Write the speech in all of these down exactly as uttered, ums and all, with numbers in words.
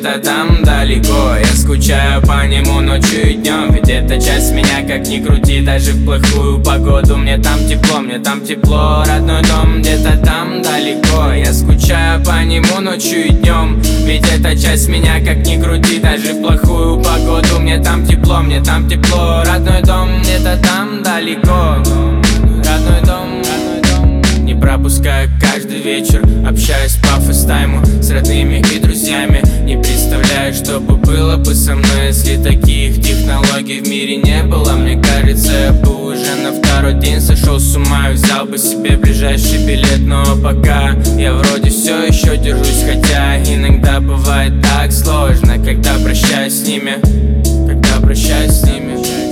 где-то там далеко. Я скучаю по нему ночью и днем, ведь это часть меня, как ни крути. Даже в плохую погоду мне там тепло, мне там тепло. Родной дом где-то там далеко. Я скучаю по нему ночью и днем, ведь это часть меня, как ни крути. Даже в плохую погоду мне там тепло, мне там тепло. Родной дом где-то там далеко. Родной дом, родной дом. Не пропускаю каждый вечер, общаюсь по фейстайму с родными и друзьями. Не представляю, что бы было бы со мной, если таких технологий в мире не было. Мне кажется, я бы уже на второй день сошел с ума и взял бы себе ближайший билет. Но пока я вроде все еще держусь, хотя иногда бывает так сложно, когда прощаюсь с ними, когда прощаюсь с ними.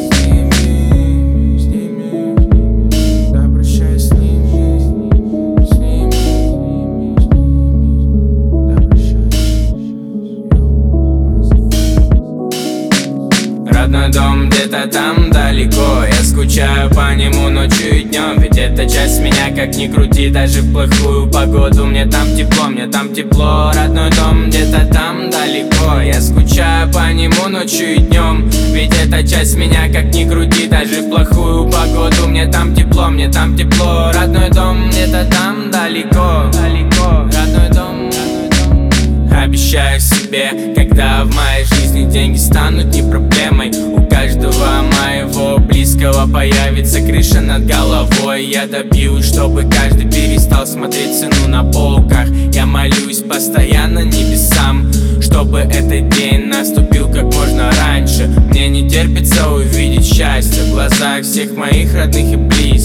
Родной дом где-то там далеко. Я скучаю по нему ночью и днем, ведь это часть меня, как ни крути. Даже в плохую погоду мне там тепло, мне там тепло. Родной дом где-то там далеко. Я скучаю по нему ночью и днем, ведь это часть меня, как ни крути. Даже в плохую погоду мне там тепло, мне там тепло. Родной дом где-то там далеко, далеко. Родной дом, родной дом. Обещаю себе, когда в моей жизни деньги станут не проблемой, у каждого моего близкого появится крыша над головой. Я добьюсь, чтобы каждый перестал смотреть цену на полках. Я молюсь постоянно небесам, чтобы этот день наступил как можно раньше. Мне не терпится увидеть счастье в глазах всех моих родных и близких.